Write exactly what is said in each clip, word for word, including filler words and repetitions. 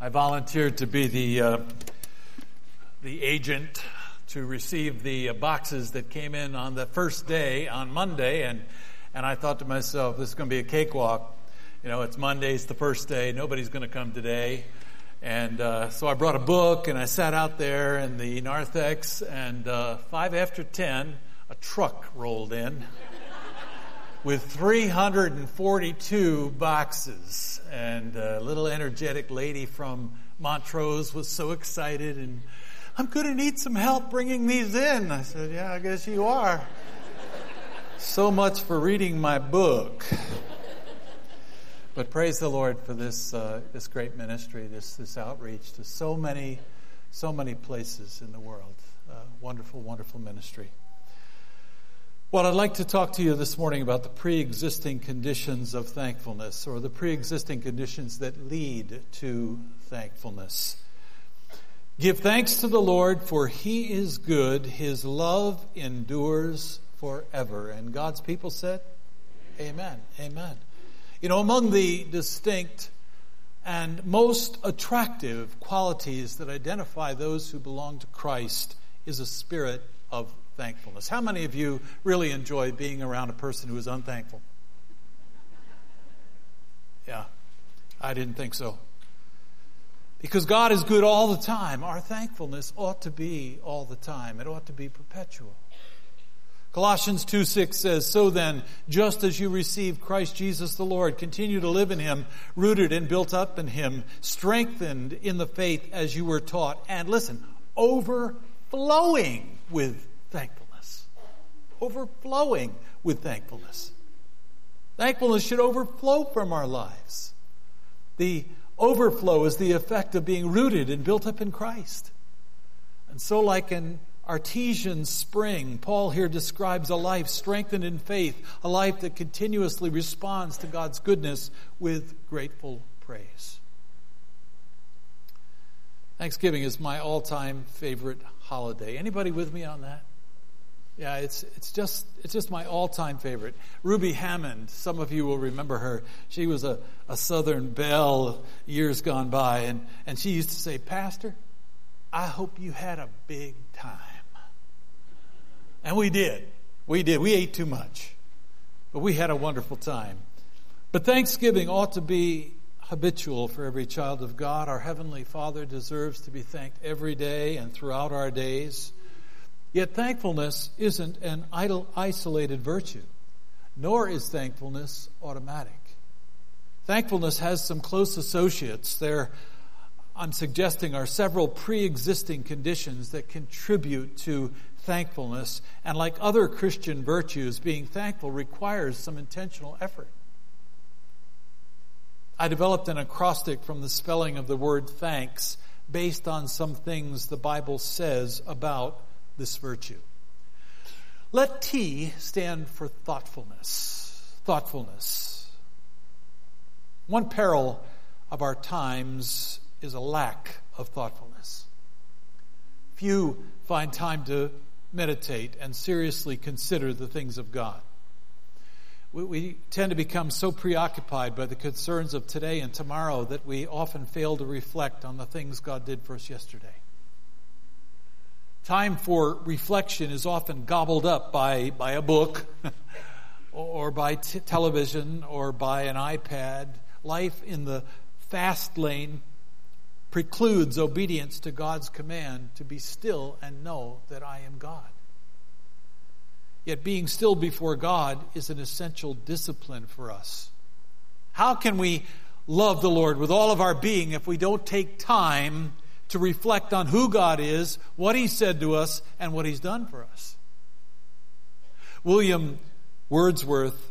I volunteered to be the uh, the agent to receive the uh, boxes that came in on the first day, on Monday, and and I thought to myself, this is going to be a cakewalk. You know, it's Monday's the first day. Nobody's going to come today. And uh, so I brought a book, and I sat out there in the narthex, and uh, five after ten, a truck rolled in with three hundred forty-two boxes. And a little energetic lady from Montrose was so excited, and I'm going to need some help bringing these in. I said, yeah, I guess you are. So much for reading my book. But praise the Lord for this uh, this great ministry, this this outreach to so many, so many places in the world. Uh, wonderful, wonderful ministry. Well, I'd like to talk to you this morning about the pre-existing conditions of thankfulness, or the pre-existing conditions that lead to thankfulness. Give thanks to the Lord, for He is good. His love endures forever. And God's people said, Amen. Amen. You know, among the distinct and most attractive qualities that identify those who belong to Christ is a spirit of thankfulness. How many of you really enjoy being around a person who is unthankful? Yeah, I didn't think so. Because God is good all the time. Our thankfulness ought to be all the time. It ought to be perpetual. Colossians two six says, so then, just as you received Christ Jesus the Lord, continue to live in Him, rooted and built up in Him, strengthened in the faith as you were taught, and listen, overflowing with thankfulness. Overflowing with thankfulness. Thankfulness should overflow from our lives. The overflow is the effect of being rooted and built up in Christ. And so like an artesian spring, Paul here describes a life strengthened in faith, a life that continuously responds to God's goodness with grateful praise. Thanksgiving is my all-time favorite holiday. Anybody with me on that? Yeah, it's it's just it's just my all-time favorite. Ruby Hammond, some of you will remember her. She was a, a Southern belle years gone by, and, and she used to say, Pastor, I hope you had a big time. And we did. We did. We ate too much. But we had a wonderful time. But Thanksgiving ought to be habitual for every child of God. Our Heavenly Father deserves to be thanked every day and throughout our days. Yet thankfulness isn't an idle, isolated virtue, nor is thankfulness automatic. Thankfulness has some close associates. There, I'm suggesting, are several pre-existing conditions that contribute to thankfulness. And like other Christian virtues, being thankful requires some intentional effort. I developed an acrostic from the spelling of the word thanks based on some things the Bible says about this virtue. Let T stand for thoughtfulness. Thoughtfulness. One peril of our times is a lack of thoughtfulness. Few find time to meditate and seriously consider the things of God. We, we tend to become so preoccupied by the concerns of today and tomorrow that we often fail to reflect on the things God did for us yesterday. Time for reflection is often gobbled up by, by a book or by t- television or by an iPad. Life in the fast lane precludes obedience to God's command to be still and know that I am God. Yet being still before God is an essential discipline for us. How can we love the Lord with all of our being if we don't take time to reflect on who God is, what He said to us, and what He's done for us? William Wordsworth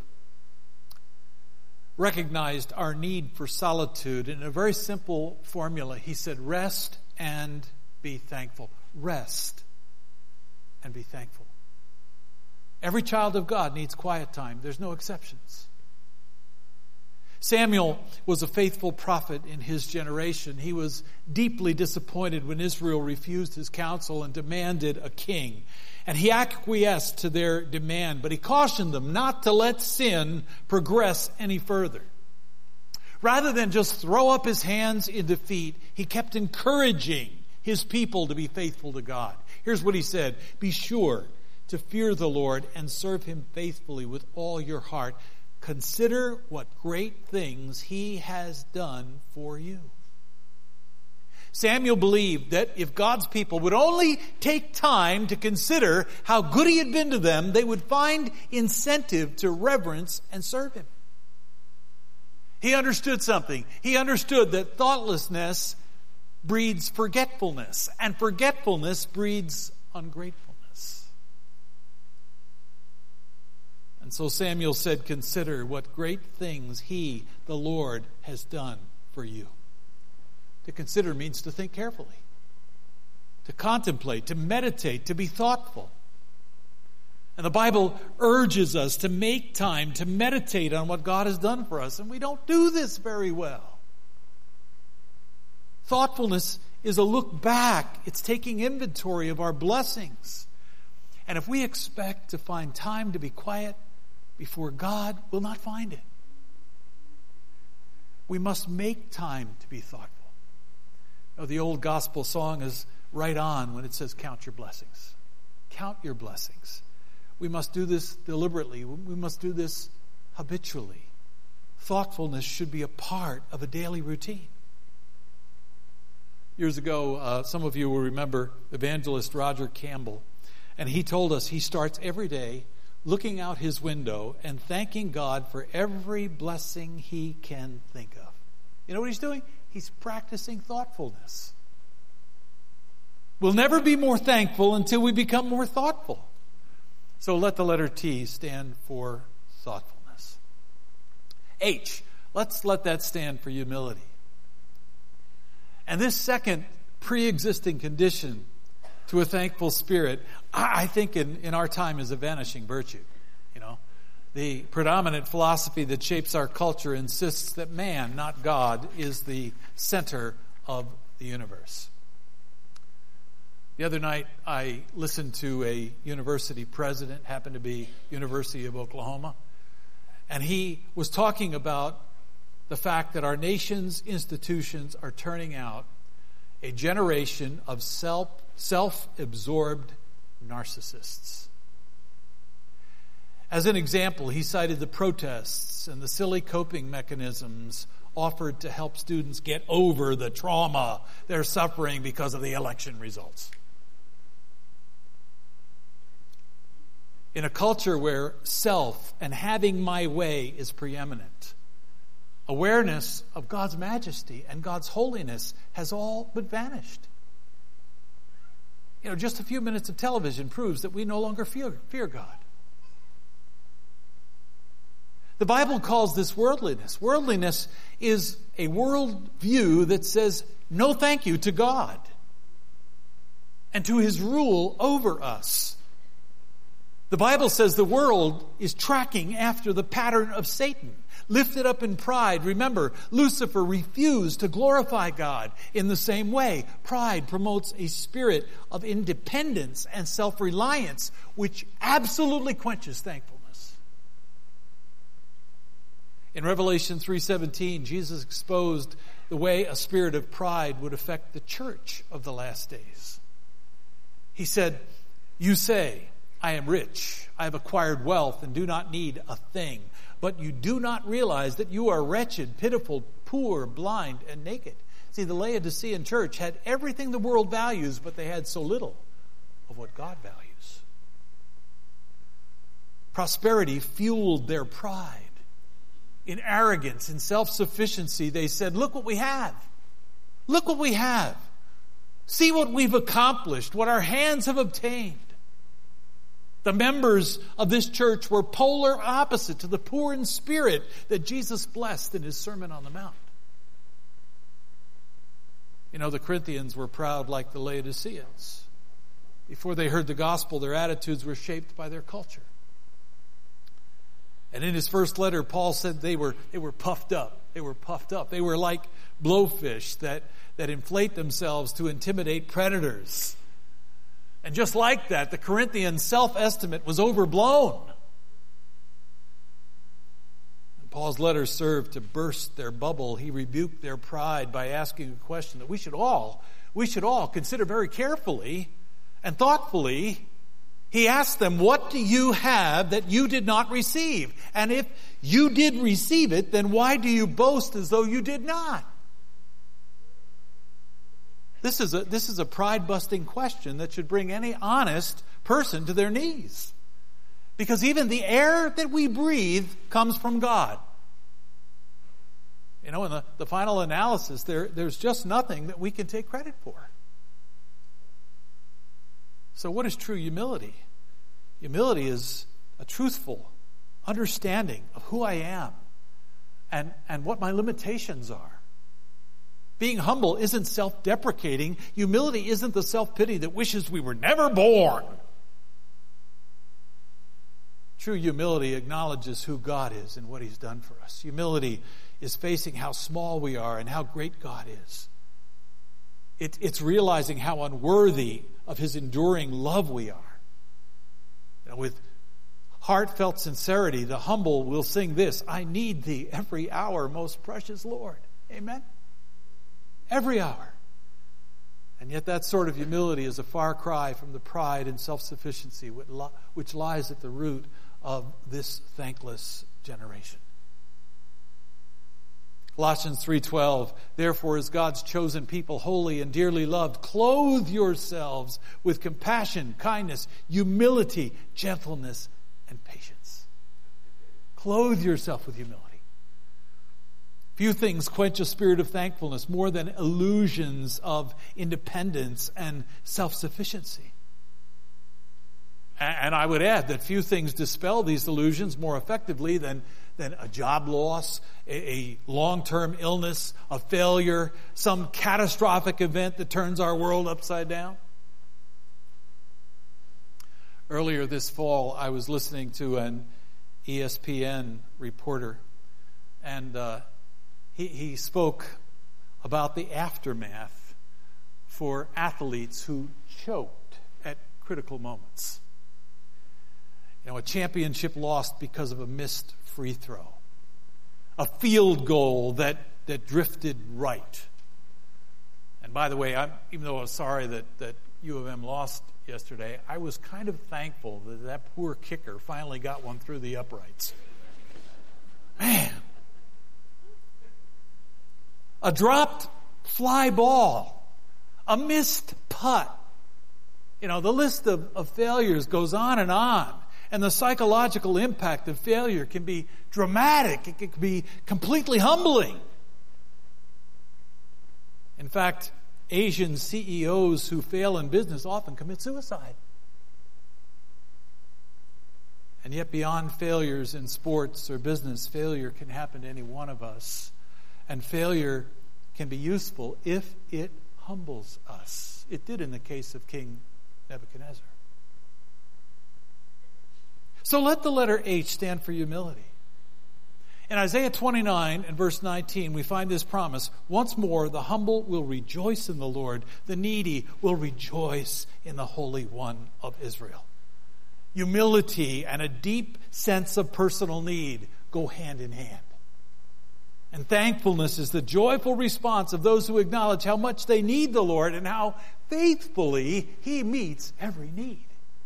recognized our need for solitude in a very simple formula. He said, rest and be thankful. Rest and be thankful. Every child of God needs quiet time. There's no exceptions. Samuel was a faithful prophet in his generation. He was deeply disappointed when Israel refused his counsel and demanded a king. And he acquiesced to their demand, but he cautioned them not to let sin progress any further. Rather than just throw up his hands in defeat, He kept encouraging his people to be faithful to God. Here's what he said: be sure to fear the Lord and serve him faithfully with all your heart. Consider what great things he has done for you. Samuel believed that if God's people would only take time to consider how good he had been to them, they would find incentive to reverence and serve him. He understood something. He understood that thoughtlessness breeds forgetfulness, and forgetfulness breeds ungratefulness. And so Samuel said, consider what great things he, the Lord, has done for you. To consider means to think carefully, to contemplate, to meditate, to be thoughtful. And the Bible urges us to make time to meditate on what God has done for us, and we don't do this very well. Thoughtfulness is a look back. It's taking inventory of our blessings. And if we expect to find time to be quiet before God, we'll not find it. We must make time to be thoughtful. You know, the old gospel song is right on when it says, count your blessings. Count your blessings. We must do this deliberately. We must do this habitually. Thoughtfulness should be a part of a daily routine. Years ago, uh, some of you will remember evangelist Roger Campbell, and he told us he starts every day looking out his window and thanking God for every blessing he can think of. You know what he's doing? He's practicing thoughtfulness. We'll never be more thankful until we become more thoughtful. So let the letter T stand for thoughtfulness. H, let's let that stand for humility. And this second pre-existing condition to a thankful spirit, I think in, in our time is a vanishing virtue. You know, the predominant philosophy that shapes our culture insists that man, not God, is the center of the universe. The other night, I listened to a university president, happened to be University of Oklahoma, and he was talking about the fact that our nation's institutions are turning out a generation of self, self-absorbed narcissists. As an example, he cited the protests and the silly coping mechanisms offered to help students get over the trauma they're suffering because of the election results. In a culture where self and having my way is preeminent, awareness of God's majesty and God's holiness has all but vanished. You know, just a few minutes of television proves that we no longer fear, fear God. The Bible calls this worldliness. Worldliness is a world view that says no thank you to God and to his rule over us. The Bible says the world is tracking after the pattern of Satan, lifted up in pride. Remember, Lucifer refused to glorify God in the same way. Pride promotes a spirit of independence and self-reliance, which absolutely quenches thankfulness. In Revelation three seventeen, Jesus exposed the way a spirit of pride would affect the church of the last days. He said, "You say, I am rich, I have acquired wealth and do not need a thing. But you do not realize that you are wretched, pitiful, poor, blind, and naked." See, the Laodicean church had everything the world values, but they had so little of what God values. Prosperity fueled their pride. In arrogance and self-sufficiency, they said, look what we have. Look what we have. See what we've accomplished, what our hands have obtained. The members of this church were polar opposite to the poor in spirit that Jesus blessed in his Sermon on the Mount. You know, the Corinthians were proud like the Laodiceans. Before they heard the gospel, their attitudes were shaped by their culture. And in his first letter, Paul said they were they were puffed up. They were puffed up. They were like blowfish that, that inflate themselves to intimidate predators. And just like that, the Corinthian self-estimate was overblown. And Paul's letters served to burst their bubble. He rebuked their pride by asking a question that we should all, we should all consider very carefully and thoughtfully. He asked them, what do you have that you did not receive? And if you did receive it, then why do you boast as though you did not? This is a, this is a pride-busting question that should bring any honest person to their knees. Because even the air that we breathe comes from God. You know, in the, the final analysis, there, there's just nothing that we can take credit for. So what is true humility? Humility is a truthful understanding of who I am and, and what my limitations are. Being humble isn't self-deprecating. Humility isn't the self-pity that wishes we were never born. True humility acknowledges who God is and what He's done for us. Humility is facing how small we are and how great God is. It, it's realizing how unworthy of His enduring love we are. You know, with heartfelt sincerity, the humble will sing this: I need Thee every hour, most precious Lord. Amen? Every hour. And yet that sort of humility is a far cry from the pride and self-sufficiency which lies at the root of this thankless generation. Colossians three twelve, therefore, as God's chosen people, holy and dearly loved, clothe yourselves with compassion, kindness, humility, gentleness, and patience. Clothe yourself with humility. Few things quench a spirit of thankfulness more than illusions of independence and self-sufficiency. And I would add that few things dispel these illusions more effectively than, than a job loss, a, a long-term illness, a failure, some catastrophic event that turns our world upside down. Earlier this fall, I was listening to an E S P N reporter, and uh, he, he spoke about the aftermath for athletes who choked at critical moments. You know, a championship lost because of a missed free throw. A field goal that, that drifted right. And by the way, I'm, even though I was sorry that, that U of M lost yesterday, I was kind of thankful that that poor kicker finally got one through the uprights. Man. A dropped fly ball. A missed putt. You know, the list of, of failures goes on and on. And the psychological impact of failure can be dramatic. It can be completely humbling. In fact, Asian C E Os who fail in business often commit suicide. And yet beyond failures in sports or business, failure can happen to any one of us. And failure can be useful if it humbles us. It did in the case of King Nebuchadnezzar. So let the letter H stand for humility. In Isaiah twenty-nine and verse nineteen, we find this promise: once more, the humble will rejoice in the Lord. The needy will rejoice in the Holy One of Israel. Humility and a deep sense of personal need go hand in hand. And thankfulness is the joyful response of those who acknowledge how much they need the Lord and how faithfully He meets every need.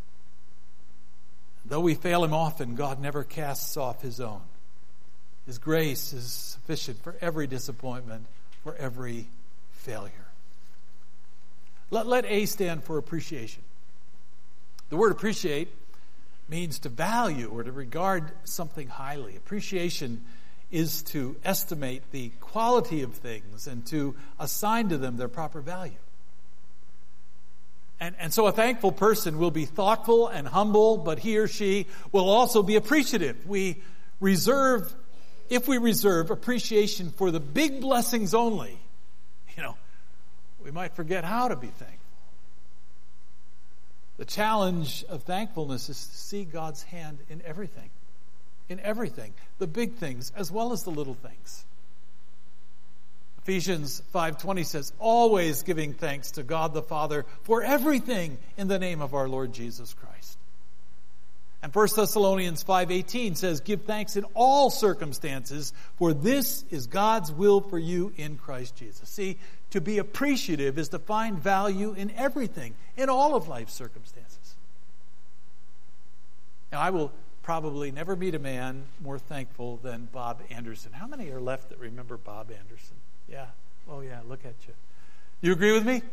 Though we fail Him often, God never casts off His own. His grace is sufficient for every disappointment, for every failure. Let, let A stand for appreciation. The word appreciate means to value or to regard something highly. Appreciation is to estimate the quality of things and to assign to them their proper value. And, and so a thankful person will be thoughtful and humble, but he or she will also be appreciative. We reserve, if we reserve appreciation for the big blessings only, you know, we might forget how to be thankful. The challenge of thankfulness is to see God's hand in everything. In everything. The big things as well as the little things. Ephesians five twenty says, always giving thanks to God the Father for everything in the name of our Lord Jesus Christ. And First Thessalonians five eighteen says, give thanks in all circumstances, for this is God's will for you in Christ Jesus. See, to be appreciative is to find value in everything, in all of life's circumstances. Now, I will probably never meet a man more thankful than Bob Anderson. How many are left that remember Bob Anderson? Yeah. Oh, yeah, look at you. You agree with me?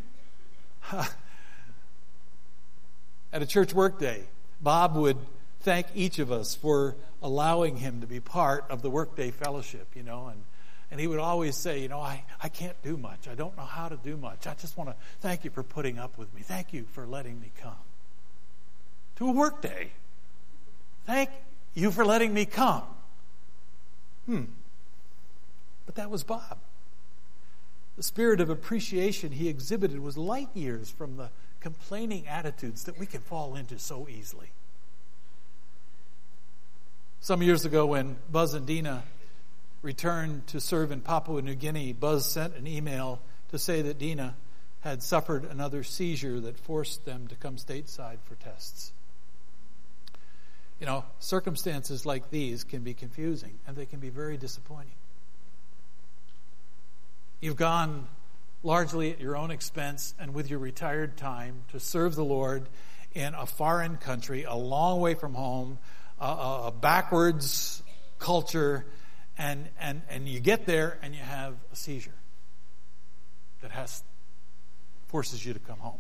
At a church workday, Bob would thank each of us for allowing him to be part of the workday fellowship, you know, and, and he would always say, you know, I, I can't do much. I don't know how to do much. I just want to thank you for putting up with me. Thank you for letting me come to a workday. Thank you for letting me come. Hmm. But that was Bob. The spirit of appreciation he exhibited was light years from the complaining attitudes that we can fall into so easily. Some years ago, when Buzz and Dina returned to serve in Papua New Guinea, Buzz sent an email to say that Dina had suffered another seizure that forced them to come stateside for tests. You know, circumstances like these can be confusing, and they can be very disappointing. You've gone largely at your own expense and with your retired time to serve the Lord in a foreign country, a long way from home, a, a backwards culture, and, and, and you get there and you have a seizure that has forces you to come home.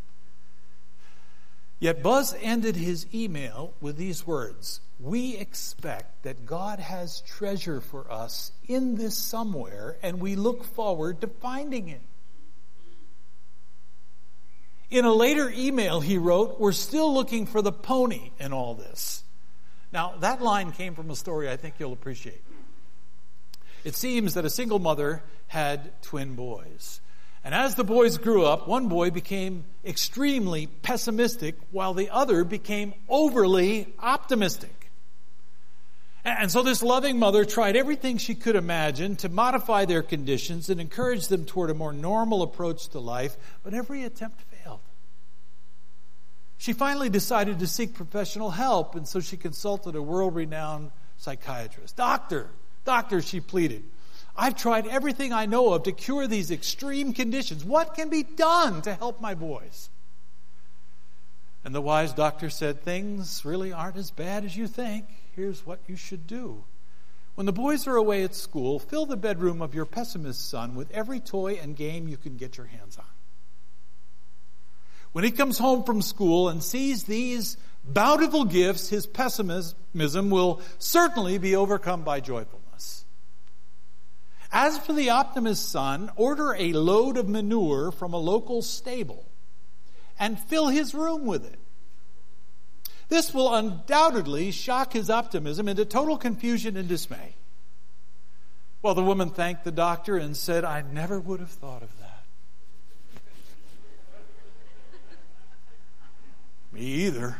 Yet Buzz ended his email with these words: we expect that God has treasure for us in this somewhere, and we look forward to finding it. In a later email he wrote, we're still looking for the pony in all this. Now, that line came from a story I think you'll appreciate. It seems that a single mother had twin boys. And as the boys grew up, one boy became extremely pessimistic while the other became overly optimistic. And so this loving mother tried everything she could imagine to modify their conditions and encourage them toward a more normal approach to life, but every attempt failed. She finally decided to seek professional help, and so she consulted a world-renowned psychiatrist. Doctor, doctor, she pleaded, I've tried everything I know of to cure these extreme conditions. What can be done to help my boys? And the wise doctor said, things really aren't as bad as you think. Here's what you should do. When the boys are away at school, fill the bedroom of your pessimist son with every toy and game you can get your hands on. When he comes home from school and sees these bountiful gifts, his pessimism will certainly be overcome by joyfulness. As for the optimist son, order a load of manure from a local stable and fill his room with it. This will undoubtedly shock his optimism into total confusion and dismay. Well, the woman thanked the doctor and said, I never would have thought of that. Me either.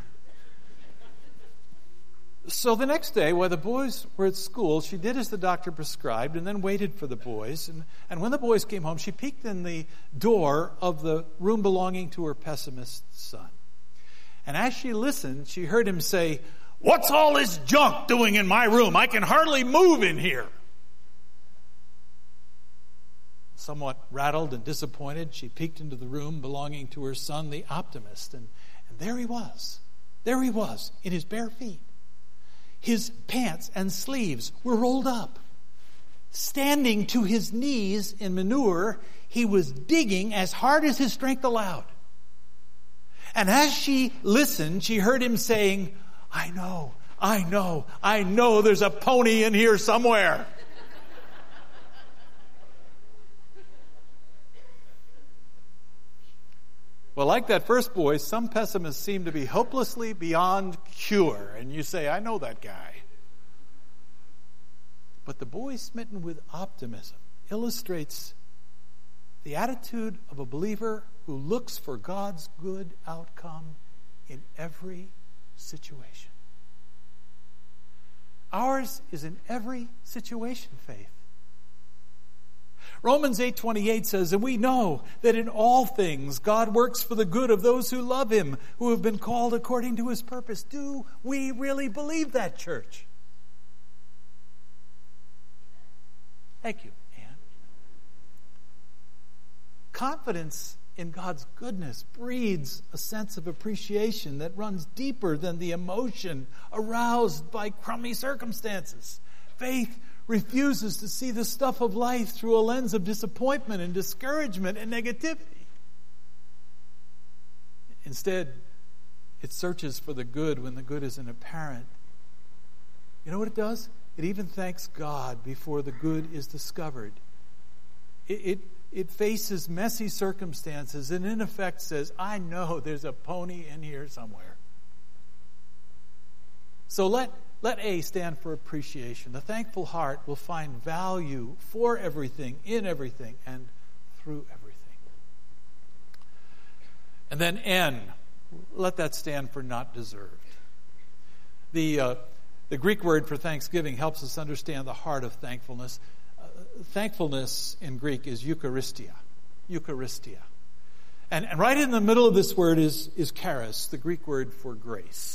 So the next day, while the boys were at school, she did as the doctor prescribed and then waited for the boys. And, and when the boys came home, she peeked in the door of the room belonging to her pessimist son. And as she listened, she heard him say, what's all this junk doing in my room? I can hardly move in here. Somewhat rattled and disappointed, she peeked into the room belonging to her son, the optimist. And, and there he was. There he was, in his bare feet. His pants and sleeves were rolled up. Standing to his knees in manure, he was digging as hard as his strength allowed. And as she listened, she heard him saying, I know, I know, I know there's a pony in here somewhere. Well, like that first boy, some pessimists seem to be hopelessly beyond cure. And you say, I know that guy. But the boy smitten with optimism illustrates the attitude of a believer who looks for God's good outcome in every situation. Ours is an every situation faith. Romans eight twenty-eight says, and we know that in all things God works for the good of those who love him, who have been called according to his purpose. Do we really believe that, church? Thank you, Anne. Confidence in God's goodness breeds a sense of appreciation that runs deeper than the emotion aroused by crummy circumstances. Faith refuses to see the stuff of life through a lens of disappointment and discouragement and negativity. Instead, it searches for the good when the good isn't apparent. You know what it does? It even thanks God before the good is discovered. It, it, it faces messy circumstances and in effect says, I know there's a pony in here somewhere. So let Let A stand for appreciation. The thankful heart will find value for everything, in everything, and through everything. And then N, let that stand for not deserved. The, uh, the Greek word for thanksgiving helps us understand the heart of thankfulness. Uh, thankfulness in Greek is Eucharistia. Eucharistia. And, and right in the middle of this word is, is charis, the Greek word for grace.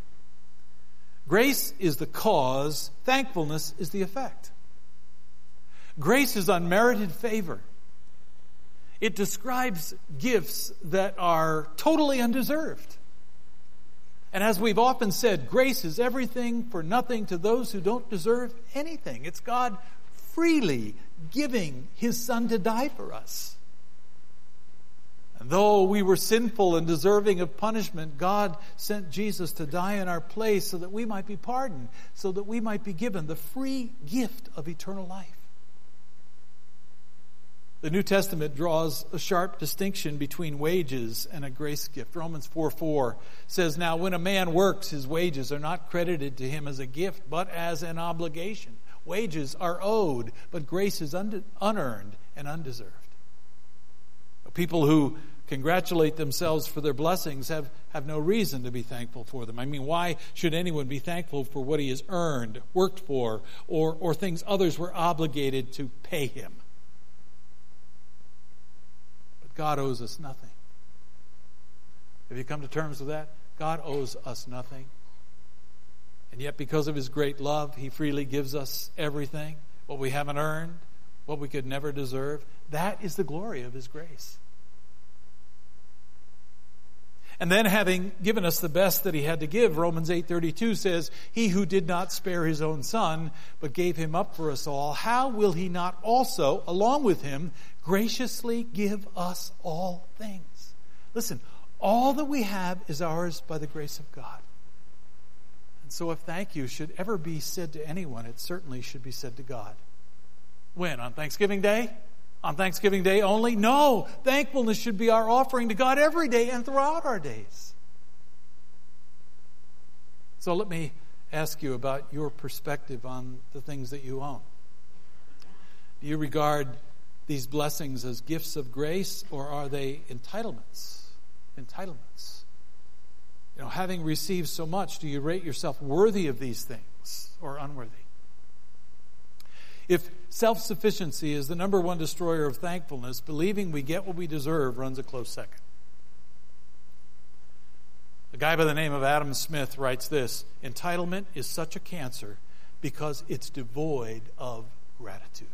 Grace is the cause, thankfulness is the effect. Grace is unmerited favor. It describes gifts that are totally undeserved. And as we've often said, grace is everything for nothing to those who don't deserve anything. It's God freely giving his Son to die for us. And though we were sinful and deserving of punishment, God sent Jesus to die in our place so that we might be pardoned, so that we might be given the free gift of eternal life. The New Testament draws a sharp distinction between wages and a grace gift. Romans four four says, now when a man works, his wages are not credited to him as a gift, but as an obligation. Wages are owed, but grace is un- unearned and undeserved. People who congratulate themselves for their blessings have, have no reason to be thankful for them. I mean, why should anyone be thankful for what he has earned, worked for, or, or things others were obligated to pay him? But God owes us nothing. Have you come to terms with that? God owes us nothing. And yet because of his great love, he freely gives us everything, what we haven't earned, what we could never deserve. That is the glory of his grace. And then having given us the best that he had to give, Romans eight thirty-two says, he who did not spare his own Son, but gave him up for us all, how will he not also, along with him, graciously give us all things? Listen, all that we have is ours by the grace of God. And so if thank you should ever be said to anyone, it certainly should be said to God. When? On Thanksgiving Day? On Thanksgiving Day only? No. Thankfulness should be our offering to God every day and throughout our days. So let me ask you about your perspective on the things that you own. Do you regard these blessings as gifts of grace, or are they entitlements? Entitlements. You know, having received so much, do you rate yourself worthy of these things or unworthy? If self-sufficiency is the number one destroyer of thankfulness, believing we get what we deserve runs a close second. A guy by the name of Adam Smith writes this, entitlement is such a cancer because it's devoid of gratitude.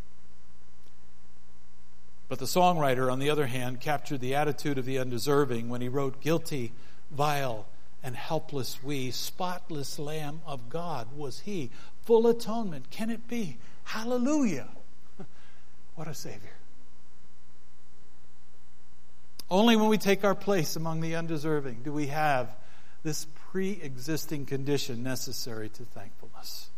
But the songwriter, on the other hand, captured the attitude of the undeserving when he wrote, guilty, vile, and helpless we, spotless Lamb of God was he. Full atonement, can it be? Hallelujah. What a Savior. Only when we take our place among the undeserving do we have this pre-existing condition necessary to thankfulness.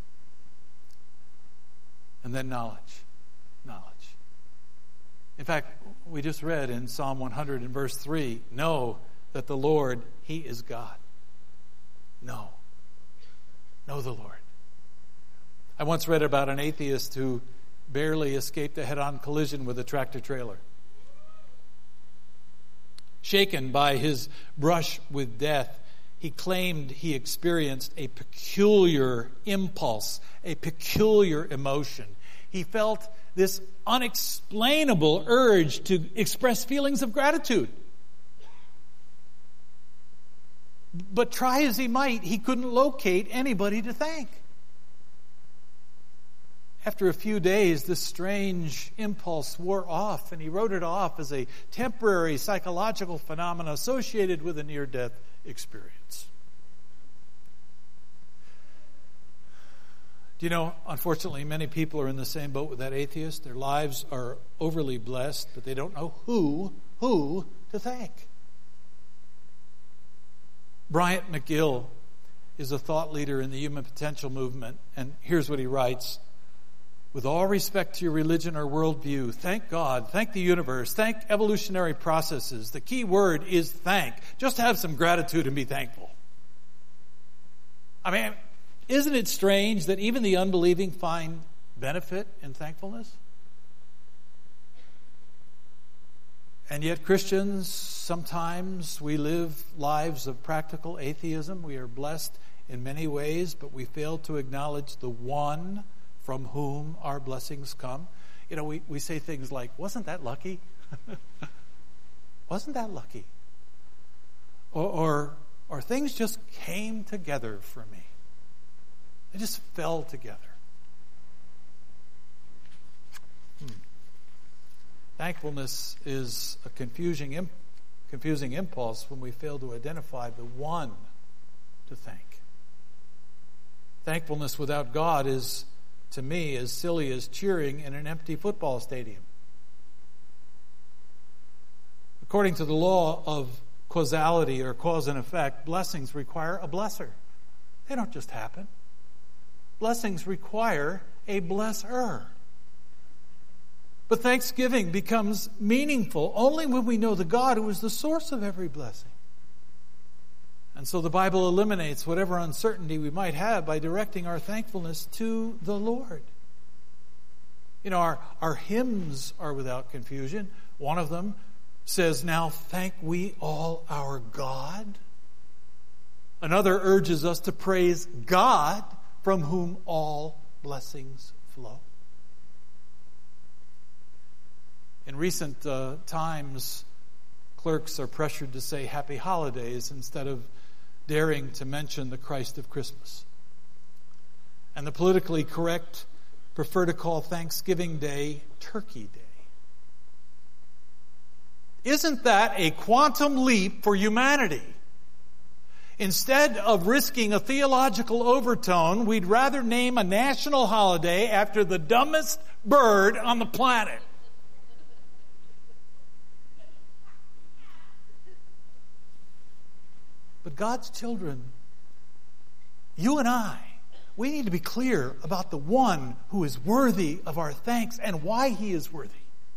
And then knowledge. Knowledge. In fact, we just read in Psalm one hundred in verse three, know that the Lord, he is God. Know. Know the Lord. I once read about an atheist who barely escaped a head-on collision with a tractor trailer. Shaken by his brush with death, he claimed he experienced a peculiar impulse, a peculiar emotion. He felt this unexplainable urge to express feelings of gratitude. But try as he might, he couldn't locate anybody to thank. After a few days, this strange impulse wore off, and he wrote it off as a temporary psychological phenomenon associated with a near-death experience. Do you know, unfortunately, many people are in the same boat with that atheist. Their lives are overly blessed, but they don't know who, who to thank. Bryant McGill is a thought leader in the human potential movement, and here's what he writes. With all respect to your religion or worldview, thank God, thank the universe, thank evolutionary processes. The key word is thank. Just have some gratitude and be thankful. I mean, isn't it strange that even the unbelieving find benefit in thankfulness? And yet Christians, sometimes we live lives of practical atheism. We are blessed in many ways, but we fail to acknowledge the one from whom our blessings come. You know, we, we say things like, wasn't that lucky? Wasn't that lucky? Or, or, or things just came together for me. They just fell together. Hmm. Thankfulness is a confusing, imp- confusing impulse when we fail to identify the one to thank. Thankfulness without God is, to me, as silly as cheering in an empty football stadium. According to the law of causality or cause and effect, blessings require a blesser. They don't just happen. Blessings require a blesser. But thanksgiving becomes meaningful only when we know the God who is the source of every blessing. And so the Bible eliminates whatever uncertainty we might have by directing our thankfulness to the Lord. You know, our, our hymns are without confusion. One of them says, "Now thank we all our God." Another urges us to praise God, from whom all blessings flow. In recent uh, times, clerks are pressured to say happy holidays instead of daring to mention the Christ of Christmas. And the politically correct prefer to call Thanksgiving Day Turkey Day. Isn't that a quantum leap for humanity? Instead of risking a theological overtone, we'd rather name a national holiday after the dumbest bird on the planet. But God's children, you and I, we need to be clear about the one who is worthy of our thanks and why he is worthy.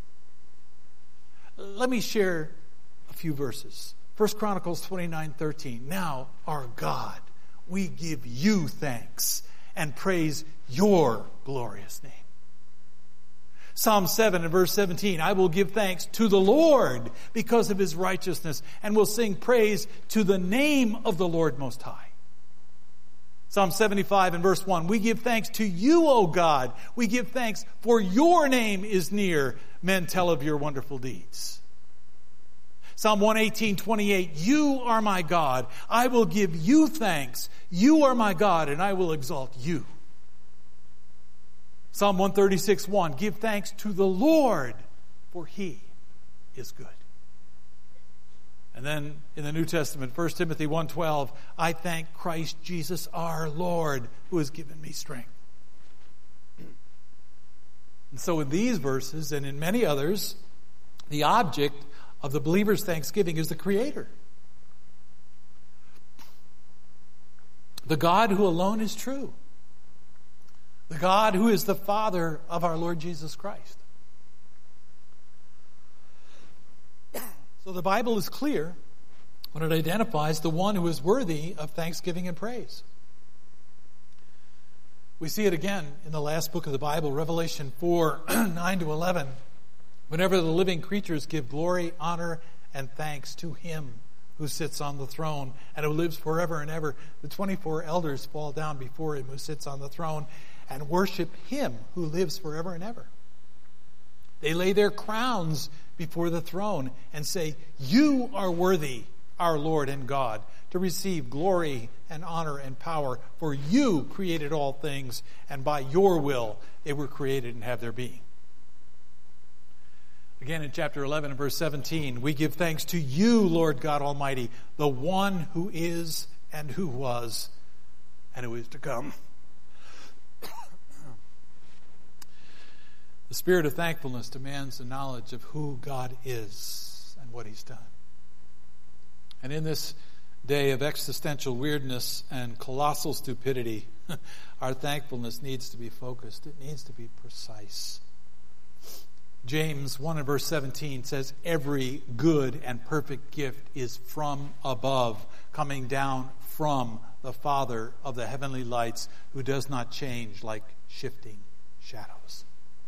Let me share a few verses. First Chronicles twenty-nine thirteen. Now, our God, we give you thanks and praise your glorious name. Psalm seven and verse seventeen. I will give thanks to the Lord because of his righteousness and will sing praise to the name of the Lord Most High. Psalm seventy-five and verse one. We give thanks to you, O God. We give thanks for your name is near. Men tell of your wonderful deeds. Psalm one eighteen twenty-eight, you are my God. I will give you thanks. You are my God, and I will exalt you. Psalm one thirty-six one, give thanks to the Lord, for he is good. And then in the New Testament, First Timothy one twelve, I thank Christ Jesus our Lord, who has given me strength. And so in these verses, and in many others, the object of the believer's thanksgiving is the Creator. The God who alone is true. The God who is the Father of our Lord Jesus Christ. So the Bible is clear when it identifies the one who is worthy of thanksgiving and praise. We see it again in the last book of the Bible, Revelation four, nine to eleven. Whenever the living creatures give glory, honor, and thanks to him who sits on the throne and who lives forever and ever, the twenty-four elders fall down before him who sits on the throne and worship him who lives forever and ever. They lay their crowns before the throne and say, "You are worthy, our Lord and God, to receive glory and honor and power, for you created all things, and by your will they were created and have their being." Again, in chapter eleven and verse seventeen, "We give thanks to you, Lord God Almighty, the one who is and who was and who is to come." The spirit of thankfulness demands the knowledge of who God is and what he's done. And in this day of existential weirdness and colossal stupidity, our thankfulness needs to be focused. It needs to be precise. James one and verse seventeen says, "Every good and perfect gift is from above, coming down from the Father of the heavenly lights, who does not change like shifting shadows."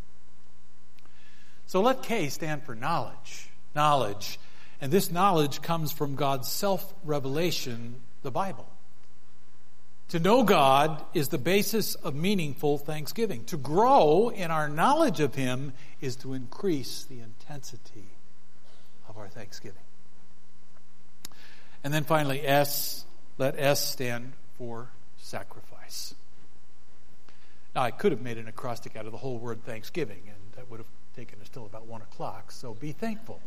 So let K stand for knowledge. Knowledge. And this knowledge comes from God's self-revelation, the Bible. To know God is the basis of meaningful thanksgiving. To grow in our knowledge of him is to increase the intensity of our thanksgiving. And then finally, S, let S stand for sacrifice. Now, I could have made an acrostic out of the whole word thanksgiving, and that would have taken us till about one o'clock, so be thankful.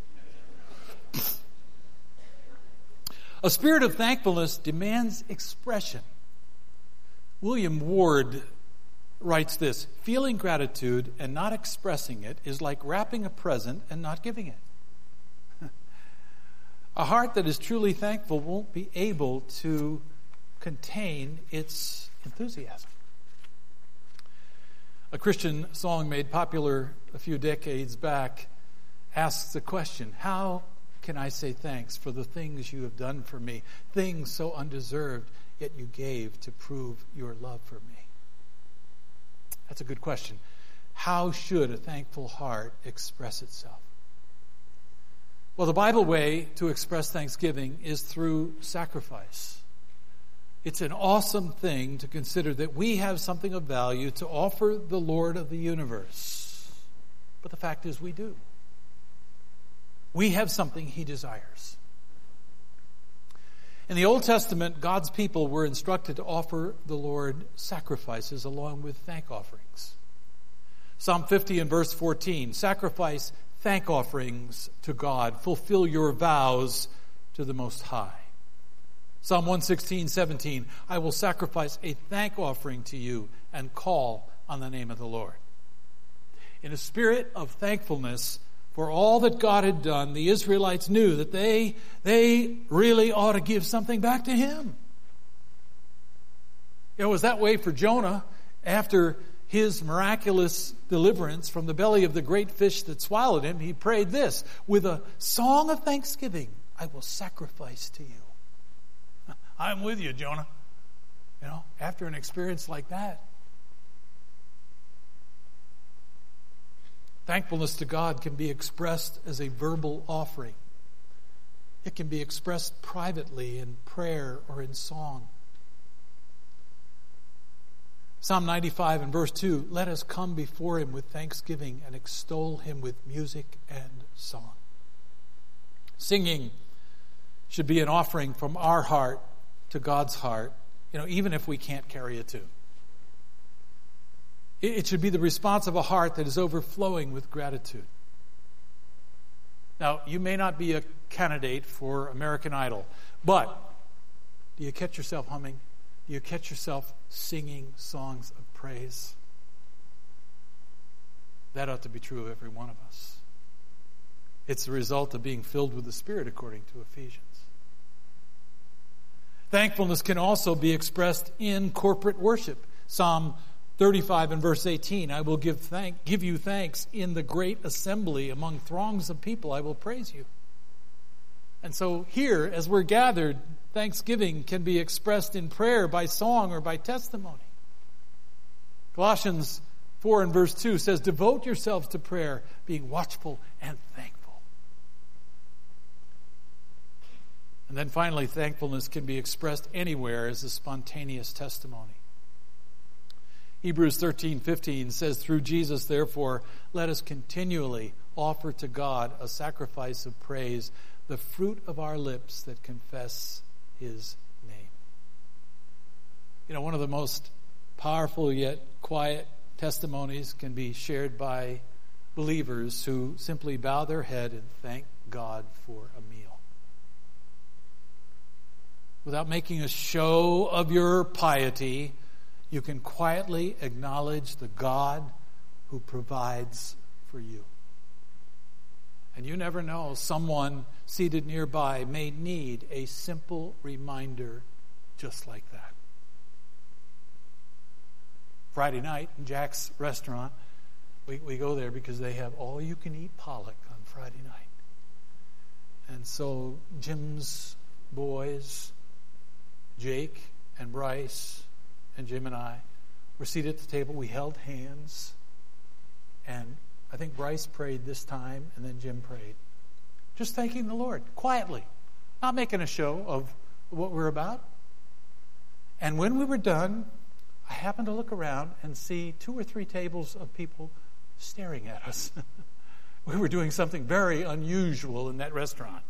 A spirit of thankfulness demands expression. William Ward writes this: "Feeling gratitude and not expressing it is like wrapping a present and not giving it." A heart that is truly thankful won't be able to contain its enthusiasm. A Christian song made popular a few decades back asks the question, "How can I say thanks for the things you have done for me, things so undeserved, yet you gave to prove your love for me?" That's a good question. How should a thankful heart express itself? Well, the Bible way to express thanksgiving is through sacrifice. It's an awesome thing to consider that we have something of value to offer the Lord of the universe. But the fact is, we do. We have something he desires. In the Old Testament, God's people were instructed to offer the Lord sacrifices along with thank offerings. Psalm fifty and verse fourteen, "Sacrifice thank offerings to God. Fulfill your vows to the Most High." Psalm one sixteen, seventeen, "I will sacrifice a thank offering to you and call on the name of the Lord." In a spirit of thankfulness for all that God had done, the Israelites knew that they, they really ought to give something back to him. It was that way for Jonah after his miraculous deliverance from the belly of the great fish that swallowed him. He prayed this: "With a song of thanksgiving, I will sacrifice to you." I'm with you, Jonah. You know, after an experience like that. Thankfulness to God can be expressed as a verbal offering. It can be expressed privately in prayer or in song. Psalm ninety-five and verse two, "Let us come before him with thanksgiving and extol him with music and song." Singing should be an offering from our heart to God's heart, you know, even if we can't carry a tune. It should be the response of a heart that is overflowing with gratitude. Now, you may not be a candidate for American Idol, but do you catch yourself humming? Do you catch yourself singing songs of praise? That ought to be true of every one of us. It's the result of being filled with the Spirit, according to Ephesians. Thankfulness can also be expressed in corporate worship. Psalm thirty-five and verse eighteen, "I will give thank, give you thanks in the great assembly among throngs of people. I will praise you." And so here, as we're gathered, thanksgiving can be expressed in prayer, by song, or by testimony. Colossians four and verse two says, "Devote yourselves to prayer, being watchful and thankful." And then finally, thankfulness can be expressed anywhere as a spontaneous testimony. Hebrews thirteen fifteen says, through Jesus, therefore, let us continually offer to God a sacrifice of praise, the fruit of our lips that confess his name. You know, one of the most powerful yet quiet testimonies can be shared by believers who simply bow their head and thank God for a meal. Without making a show of your piety, you can quietly acknowledge the God who provides for you. And you never know, someone seated nearby may need a simple reminder just like that. Friday night in Jack's restaurant, we, we go there because they have all-you-can-eat pollock on Friday night. And so Jim's boys, Jake and Bryce and Jim and I, were seated at the table. We held hands, and I think Bryce prayed this time, and then Jim prayed. Just thanking the Lord, quietly, not making a show of what we're about. And when we were done, I happened to look around and see two or three tables of people staring at us. We were doing something very unusual in that restaurant.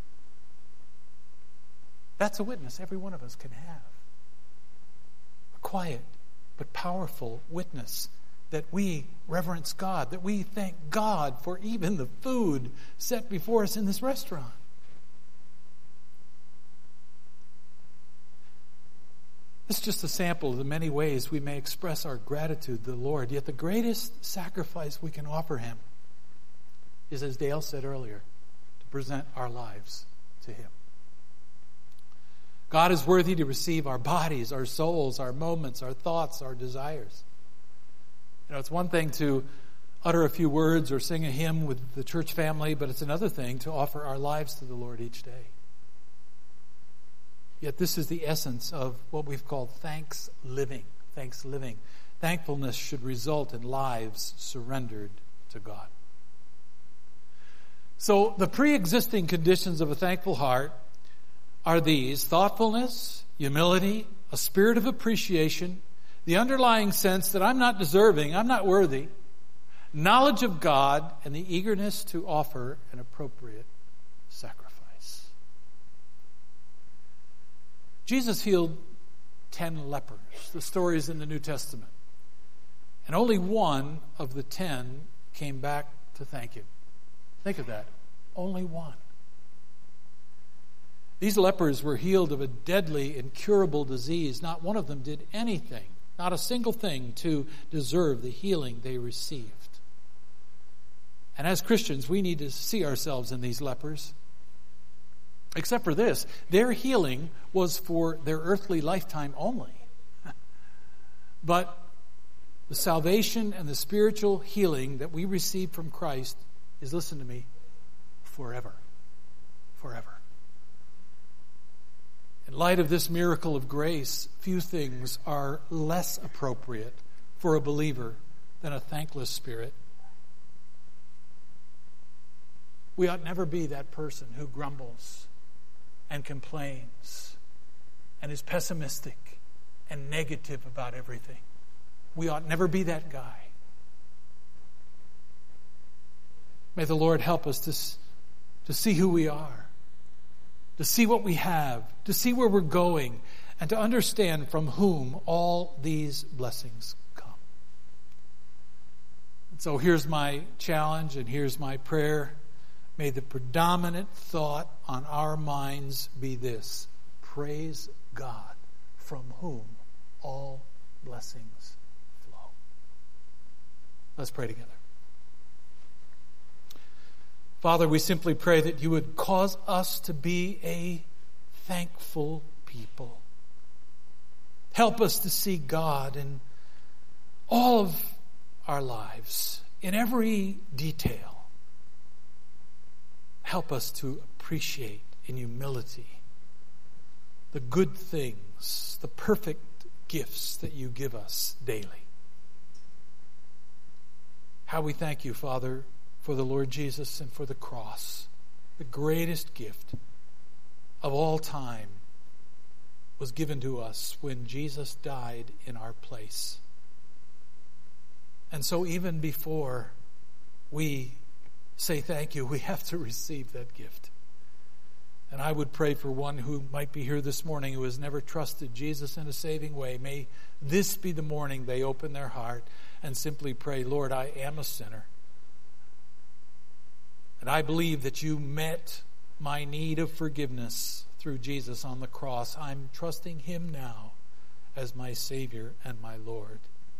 That's a witness every one of us can have. A quiet but powerful witness that we reverence God, that we thank God for even the food set before us in this restaurant. This is just a sample of the many ways we may express our gratitude to the Lord. Yet the greatest sacrifice we can offer him is, as Dale said earlier, to present our lives to him. God is worthy to receive our bodies, our souls, our moments, our thoughts, our desires. You know, it's one thing to utter a few words or sing a hymn with the church family, but it's another thing to offer our lives to the Lord each day. Yet this is the essence of what we've called thanks living. Thanks living. Thankfulness should result in lives surrendered to God. So the pre-existing conditions of a thankful heart are these: thoughtfulness, humility, a spirit of appreciation, the underlying sense that I'm not deserving, I'm not worthy, knowledge of God, and the eagerness to offer an appropriate sacrifice. Jesus healed ten lepers. The story is in the New Testament. And only one of the ten came back to thank him. Think of that. Only one. These lepers were healed of a deadly, incurable disease. Not one of them did anything, not a single thing, to deserve the healing they received. And as Christians, we need to see ourselves in these lepers. Except for this, their healing was for their earthly lifetime only. But the salvation and the spiritual healing that we receive from Christ is, listen to me, forever. Forever. In light of this miracle of grace, few things are less appropriate for a believer than a thankless spirit. We ought never be that person who grumbles and complains and is pessimistic and negative about everything. We ought never be that guy. May the Lord help us to, to see who we are, to see what we have, to see where we're going, and to understand from whom all these blessings come. And so here's my challenge and here's my prayer. May the predominant thought on our minds be this: praise God, from whom all blessings flow. Let's pray together. Father, we simply pray that you would cause us to be a thankful people. Help us to see God in all of our lives, in every detail. Help us to appreciate in humility the good things, the perfect gifts that you give us daily. How we thank you, Father, for the Lord Jesus and for the cross. The greatest gift of all time was given to us when Jesus died in our place. And so even before we say thank you, we have to receive that gift. And I would pray for one who might be here this morning who has never trusted Jesus in a saving way. May this be the morning they open their heart and simply pray, Lord, I am a sinner. And I believe that you met my need of forgiveness through Jesus on the cross. I'm trusting him now as my Savior and my Lord.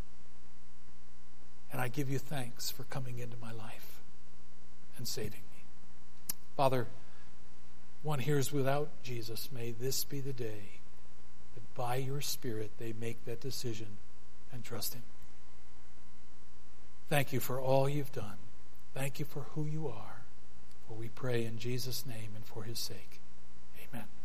And I give you thanks for coming into my life and saving me. Father, one hears without Jesus, may this be the day that by your Spirit they make that decision and trust him. Thank you for all you've done. Thank you for who you are. For we pray in Jesus' name and for his sake. Amen.